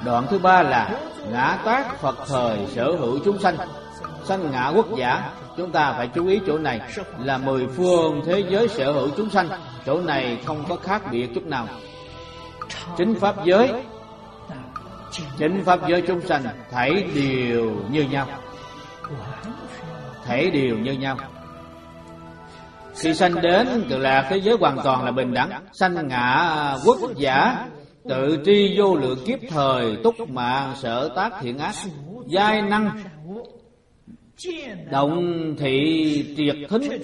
Đoạn thứ ba là ngã tác Phật thời sở hữu chúng sanh. Sanh ngã quốc giả, chúng ta phải chú ý chỗ này là mười phương thế giới sở hữu chúng sanh. Chỗ này không có khác biệt chút nào. Chính pháp giới chúng sanh thảy đều như nhau. Thảy đều như nhau. Khi sanh đến Cực Lạc thế giới hoàn toàn là bình đẳng. Sanh ngã quốc giả, tự tri vô lượng kiếp thời, túc mạng sở tác thiện ác, giai năng động thị triệt thính,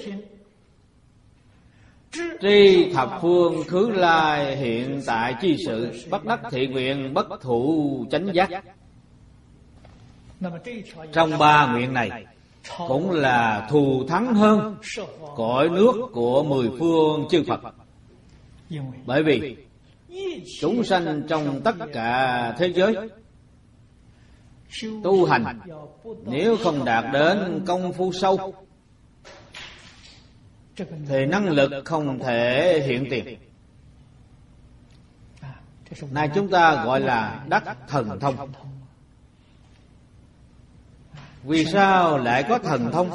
tri thập phương khứ lai hiện tại chi sự, bất đắc thị nguyện bất thụ chánh giác. Trong ba nguyện này cũng là thù thắng hơn cõi nước của mười phương chư Phật. Bởi vì chúng sanh trong tất cả thế giới tu hành, nếu không đạt đến công phu sâu thì năng lực không thể hiện tiền. Nay chúng ta gọi là đắc thần thông. Vì sao lại có thần thông?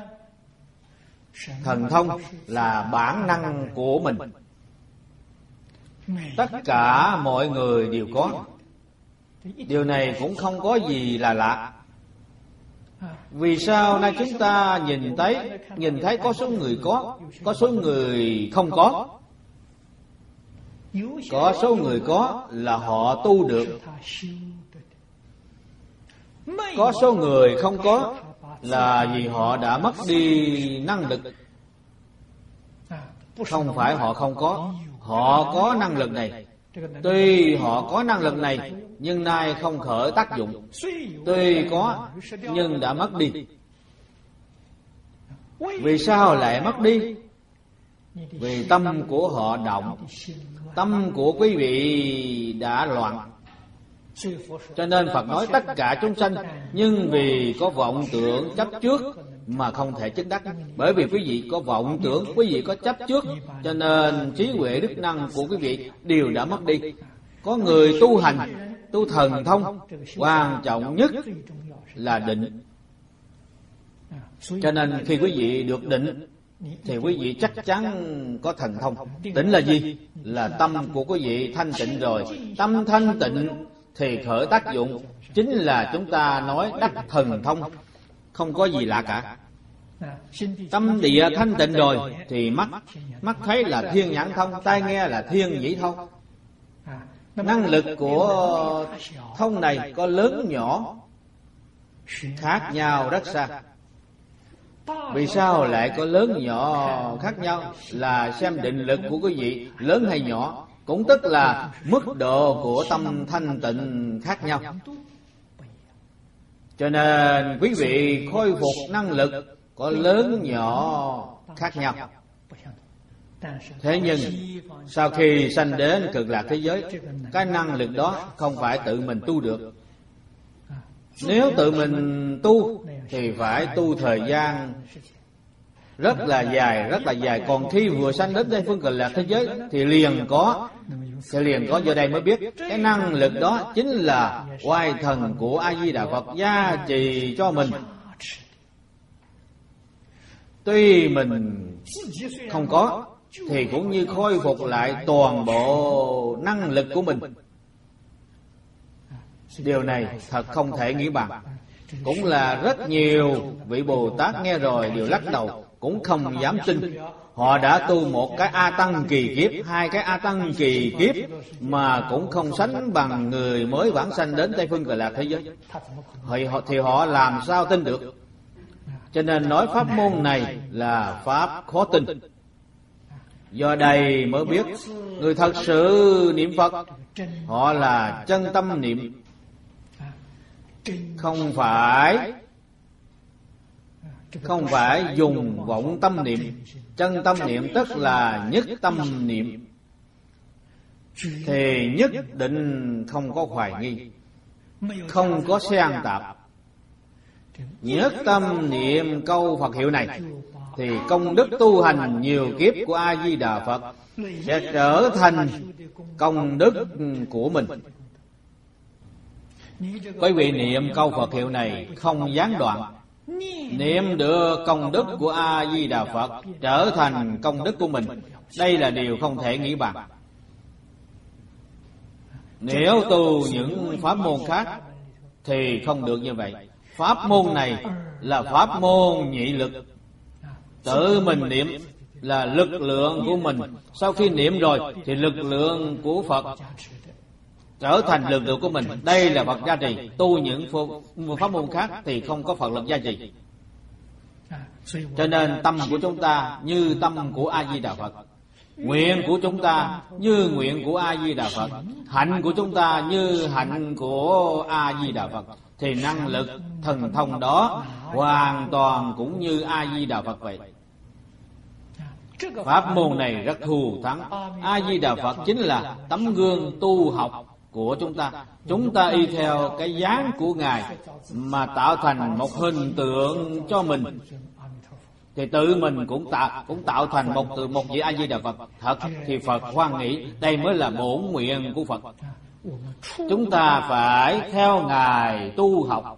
Thần thông là bản năng của mình. Tất cả mọi người đều có. Điều này cũng không có gì là lạ. Vì sao nay chúng ta nhìn thấy có số người có số người không có. Có số người có là họ tu được. Có số người không có là vì họ đã mất đi năng lực. Không phải họ không có, họ có năng lực này. Tuy họ có năng lực này nhưng nay không khởi tác dụng. Tuy có nhưng đã mất đi. Vì sao lại mất đi? Vì tâm của họ động. Tâm của quý vị đã loạn. Cho nên Phật nói tất cả chúng sanh, nhưng vì có vọng tưởng chấp trước mà không thể chứng đắc. Bởi vì quý vị có vọng tưởng, quý vị có chấp trước, cho nên trí huệ đức năng của quý vị đều đã mất đi. Có người tu hành, tu thần thông, quan trọng nhất là định. Cho nên khi quý vị được định thì quý vị chắc chắn có thần thông. Định là gì? Là tâm của quý vị thanh tịnh rồi. Tâm thanh tịnh thì khởi tác dụng. Chính là chúng ta nói đắc thần thông. Không có gì lạ cả. Tâm địa thanh tịnh rồi thì mắt thấy là thiên nhãn thông, tai nghe là thiên nhĩ thông. Năng lực của thông này có lớn nhỏ khác nhau rất xa. Vì sao lại có lớn nhỏ khác nhau? Là xem định lực của quý vị lớn hay nhỏ, cũng tức là mức độ của tâm thanh tịnh khác nhau. Cho nên quý vị khôi phục năng lực có lớn nhỏ khác nhau. Thế nhưng sau khi sanh đến Cực Lạc thế giới, cái năng lực đó không phải tự mình tu được. Nếu tự mình tu thì phải tu thời gian rất là dài. Còn khi vừa sanh đến Tây phương Cực Lạc thế giới thì liền có giờ đây mới biết cái năng lực đó chính là oai thần của A Di Đà Phật gia trì cho mình. Tuy mình không có thì cũng như khôi phục lại toàn bộ năng lực của mình. Điều này thật không thể nghĩ bằng. Cũng là rất nhiều vị Bồ Tát nghe rồi đều lắc đầu, cũng không dám tin. Họ đã tu một cái A Tăng kỳ kiếp, hai cái A Tăng kỳ kiếp mà cũng không sánh bằng người mới vãng sanh đến Tây phương Cực Lạc thế giới. Thì họ làm sao tin được? Cho nên nói pháp môn này là pháp khó tin. Do đây mới biết người thật sự niệm Phật, họ là chân tâm niệm, không phải dùng vọng tâm niệm. Chân tâm niệm tức là nhất tâm niệm, thì nhất định không có hoài nghi, không có xen tạp. Nhất tâm niệm câu Phật hiệu này thì công đức tu hành nhiều kiếp của A Di Đà Phật sẽ trở thành công đức của mình. Quý vị niệm câu Phật hiệu này không gián đoạn, niệm được công đức của A-di-đà Phật trở thành công đức của mình. Đây là điều không thể nghĩ bàn. Nếu tu những pháp môn khác thì không được như vậy. Pháp môn này là pháp môn nhị lực. Tự mình niệm là lực lượng của mình. Sau khi niệm rồi thì lực lượng của Phật trở thành lực lượng của mình. Đây là Phật gia trì. Tu những pháp môn khác thì không có Phật lực gia trì. Cho nên tâm của chúng ta như tâm của A-di-đà Phật, nguyện của chúng ta như nguyện của A-di-đà Phật, hạnh của chúng ta như hạnh của A-di-đà Phật, thì năng lực thần thông đó hoàn toàn cũng như A-di-đà Phật vậy. Pháp môn này rất thù thắng. A-di-đà Phật chính là tấm gương tu học của chúng ta. Chúng ta y theo cái dáng của Ngài mà tạo thành một hình tượng cho mình, thì tự mình cũng tạo thành một vị A-di-đà Phật. Thật thì Phật hoan nghĩ, đây mới là bổn nguyện của Phật. Chúng ta phải theo Ngài tu học,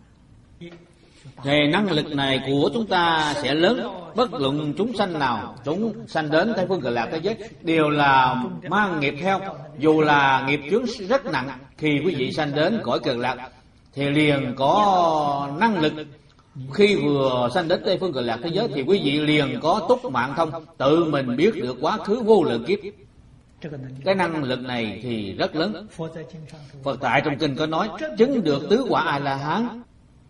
thì năng lực này của chúng ta sẽ lớn. Bất luận chúng sanh nào, chúng sanh đến Tây Phương Cực Lạc thế giới đều là mang nghiệp theo. Dù là nghiệp chướng rất nặng, khi quý vị sanh đến cõi Cực Lạc thì liền có năng lực. Khi vừa sanh đến Tây Phương Cực Lạc thế giới thì quý vị liền có túc mạng thông, tự mình biết được quá khứ vô lượng kiếp. Cái năng lực này thì rất lớn. Phật tại trong kinh có nói, chứng được tứ quả A-la-hán,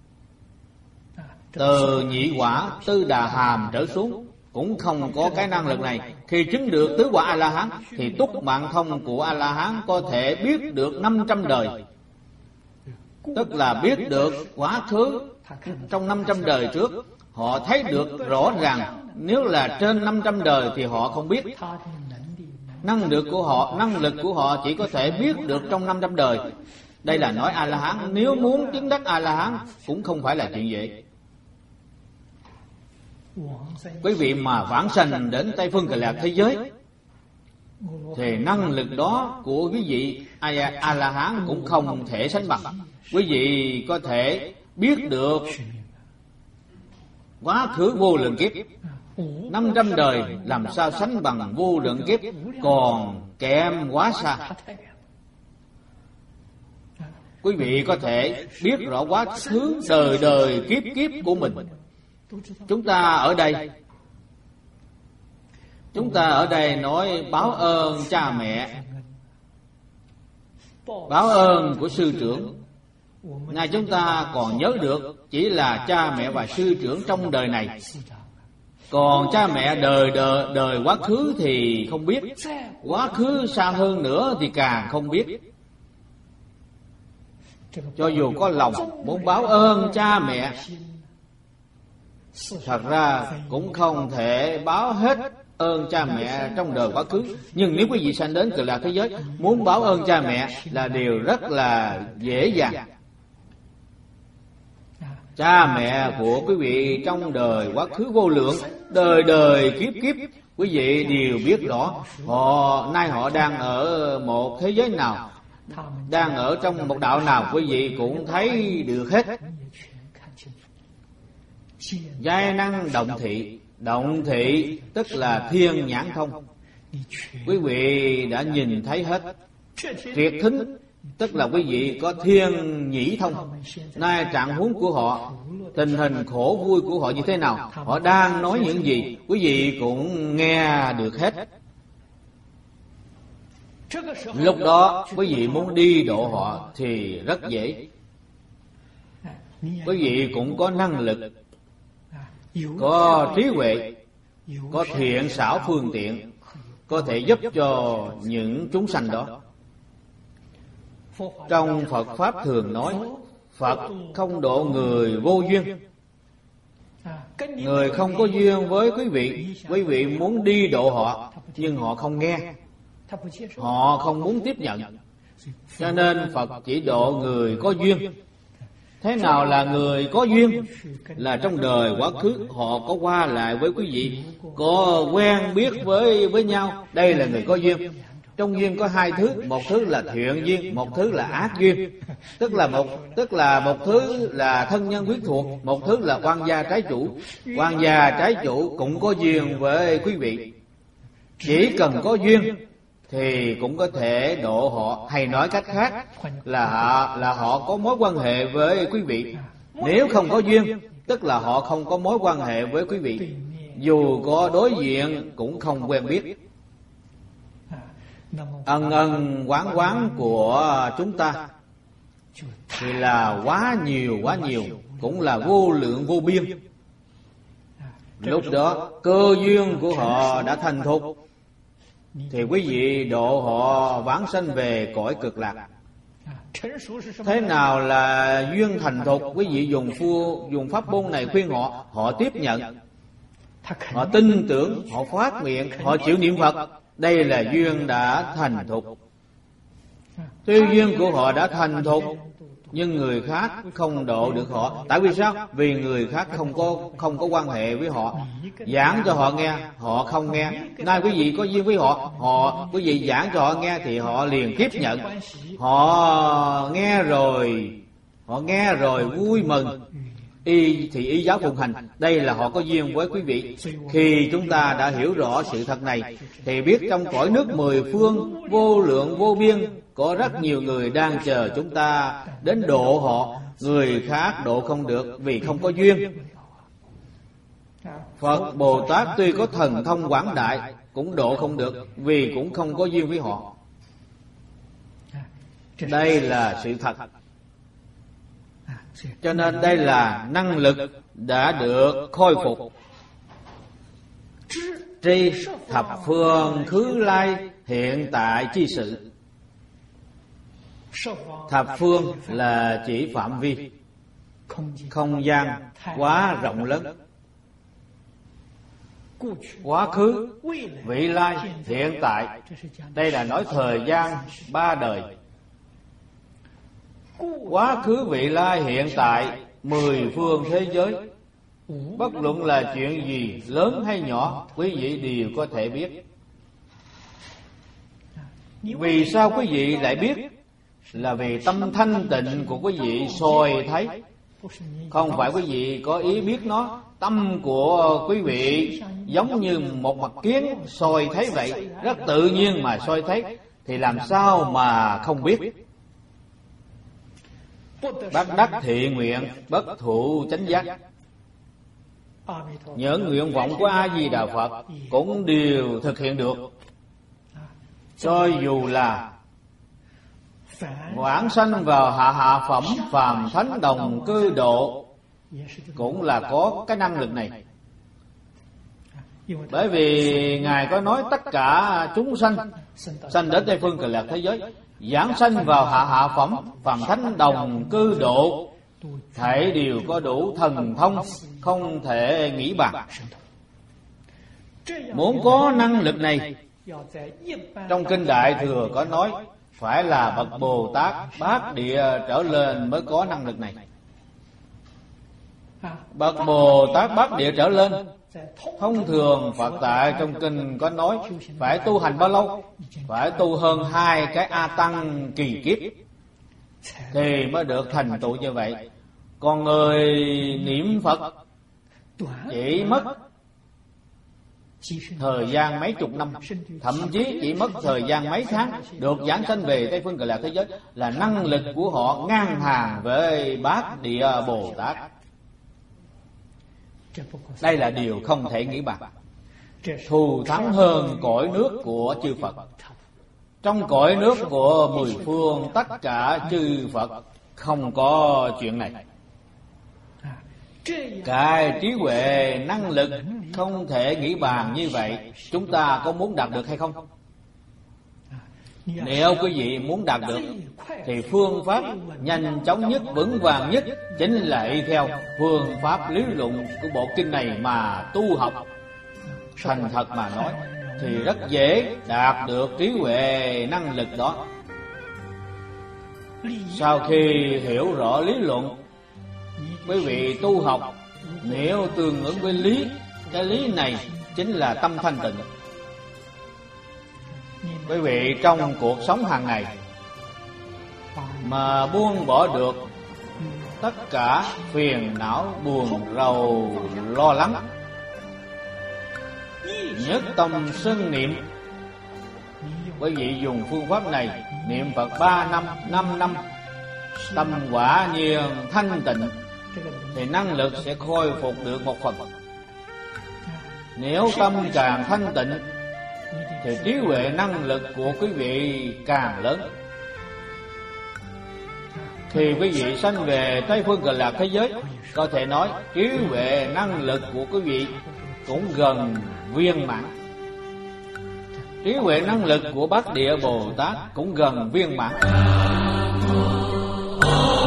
từ nhị quả tư đà hàm trở xuống cũng không có cái năng lực này. Khi chứng được tứ quả A-la-hán thì túc mạng thông của A-la-hán có thể biết được 500 đời, tức là biết được quá khứ trong 500 đời trước. Họ thấy được rõ ràng. Nếu là trên 500 đời thì họ không biết. Năng lực của họ chỉ có thể biết được trong 500 đời. Đây là nói A-la-hán. Nếu muốn chứng đắc A-la-hán cũng không phải là chuyện dễ. Quý vị mà vãng sanh đến Tây Phương Cực Lạc thế giới thì năng lực đó của quý vị A-la-hán cũng không thể sánh bằng. Quý vị có thể biết được quá khứ vô lượng kiếp. 500 đời làm sao sánh bằng vô lượng kiếp, còn kém quá xa. Quý vị có thể biết rõ quá khứ đời đời kiếp kiếp của mình. Chúng ta ở đây nói báo ơn cha mẹ, báo ơn của sư trưởng. Ngài chúng ta còn nhớ được chỉ là cha mẹ và sư trưởng trong đời này, còn cha mẹ đời quá khứ thì không biết, quá khứ xa hơn nữa thì càng không biết. Cho dù có lòng muốn báo ơn cha mẹ, thật ra cũng không thể báo hết ơn cha mẹ trong đời quá khứ. Nhưng nếu quý vị sanh đến Cực Lạc thế giới, muốn báo ơn cha mẹ là điều rất là dễ dàng. Cha mẹ của quý vị trong đời quá khứ vô lượng, đời đời kiếp kiếp, quý vị đều biết rõ. Nay họ đang ở một thế giới nào, đang ở trong một đạo nào, quý vị cũng thấy được hết. Giai năng động thị tức là thiên nhãn thông, quý vị đã nhìn thấy hết. Triệt thính tức là quý vị có thiên nhĩ thông. Nay trạng huống của họ, tình hình khổ vui của họ như thế nào, họ đang nói những gì, quý vị cũng nghe được hết. Lúc đó quý vị muốn đi độ họ thì rất dễ. Quý vị cũng có năng lực, có trí huệ, có thiện xảo phương tiện, có thể giúp cho những chúng sanh đó. Trong Phật Pháp thường nói, Phật không độ người vô duyên. Người không có duyên với quý vị muốn đi độ họ, nhưng họ không nghe, họ không muốn tiếp nhận. Cho nên Phật chỉ độ người có duyên. Thế nào là người có duyên? Là trong đời quá khứ họ có qua lại với quý vị, có quen biết với nhau, đây là người có duyên. Trong duyên có hai thứ, một thứ là thiện duyên, một thứ là ác duyên. Tức là một thứ là thân nhân quyến thuộc, một thứ là quan gia trái chủ. Quan gia trái chủ cũng có duyên với quý vị. Chỉ cần có duyên thì cũng có thể độ họ, hay nói cách khác là họ có mối quan hệ với quý vị. Nếu không có duyên, tức là họ không có mối quan hệ với quý vị. Dù có đối diện cũng không quen biết. Ân ân quán quán của chúng ta thì là quá nhiều, cũng là vô lượng vô biên. Lúc đó cơ duyên của họ đã thành thục thì quý vị độ họ vãng sanh về cõi cực lạc. Thế nào là duyên thành thục? Quý vị dùng pháp môn này khuyên họ, họ tiếp nhận, họ tin tưởng, họ phát nguyện, họ chịu niệm Phật. Đây là duyên đã thành thục. Tuy duyên của họ đã thành thục, nhưng người khác không độ được họ. Tại vì sao? Vì người khác không có quan hệ với họ. Giảng cho họ nghe, họ không nghe. Nay quý vị có duyên với họ, quý vị giảng cho họ nghe thì họ liền tiếp nhận. Họ nghe rồi vui mừng. Y giáo phụng hành. Đây là họ có duyên với quý vị. Khi chúng ta đã hiểu rõ sự thật này thì biết trong cõi nước mười phương vô lượng vô biên có rất nhiều người đang chờ chúng ta đến độ họ. Người khác độ không được vì không có duyên. Phật Bồ Tát tuy có thần thông quảng đại cũng độ không được vì cũng không có duyên với họ. Đây là sự thật. Cho nên đây là năng lực đã được khôi phục. Tri thập phương khứ lai hiện tại chi sự. Thập phương là chỉ phạm vi, không gian quá rộng lớn. Quá khứ, vị lai, hiện tại. Đây là nói thời gian ba đời. Quá khứ, vị lai, hiện tại, mười phương thế giới. Bất luận là chuyện gì lớn hay nhỏ, quý vị đều có thể biết. Vì sao quý vị lại biết? Là vì tâm thanh tịnh của quý vị soi thấy. Không phải quý vị có ý biết nó. Tâm của quý vị giống như một mặt kiến soi thấy vậy, rất tự nhiên mà soi thấy, thì làm sao mà không biết. Bác đắc thị nguyện, bất thụ chánh giác. Những nguyện vọng của A Di Đà Phật cũng đều thực hiện được. Cho dù là vãng sanh vào hạ phẩm phàm thánh đồng cư độ cũng là có cái năng lực này. Bởi vì Ngài có nói tất cả chúng sanh đến Tây Phương Cực Lạc thế giới, giảng sanh vào hạ phẩm phàm thánh đồng cư độ, thảy đều có đủ thần thông, không thể nghĩ bàn. Muốn có năng lực này, trong Kinh Đại Thừa có nói phải là bậc Bồ Tát Bát Địa trở lên mới có năng lực này. Bậc Bồ Tát Bát Địa trở lên, thông thường Phật tại trong kinh có nói phải tu hành bao lâu? Phải tu hơn 2 cái A Tăng kỳ kiếp thì mới được thành tựu như vậy. Còn người niệm Phật chỉ mất thời gian mấy chục năm, thậm chí chỉ mất thời gian mấy tháng được giảng sanh về Tây Phương Cực Lạc thế giới, là năng lực của họ ngang hàng với Bát Địa Bồ Tát. Đây là điều không thể nghĩ bàn. Thù thắng hơn cõi nước của chư Phật. Trong cõi nước của mười phương, tất cả chư Phật không có chuyện này. Cái trí huệ năng lực không thể nghĩ bàn như vậy, chúng ta có muốn đạt được hay không? Nếu quý vị muốn đạt được thì phương pháp nhanh chóng nhất, vững vàng nhất chính là y theo phương pháp lý luận của bộ kinh này mà tu học. Thành thật mà nói thì rất dễ đạt được trí huệ năng lực đó. Sau khi hiểu rõ lý luận, quý vị tu học nếu tương ứng với lý, cái lý này chính là tâm thanh tịnh. Quý vị trong cuộc sống hàng ngày mà buông bỏ được tất cả phiền não, buồn rầu, lo lắng, nhất tâm xưng niệm. Quý vị dùng phương pháp này niệm Phật 3 năm, 5 năm, tâm quả nhiên thanh tịnh, thì năng lực sẽ khôi phục được một phần. Nếu tâm càng thanh tịnh thì trí huệ năng lực của quý vị càng lớn. Khi quý vị sanh về Tây Phương Cực Lạc thế giới, có thể nói trí huệ năng lực của quý vị cũng gần viên mãn. Trí huệ năng lực của Bát Địa Bồ Tát cũng gần viên mãn.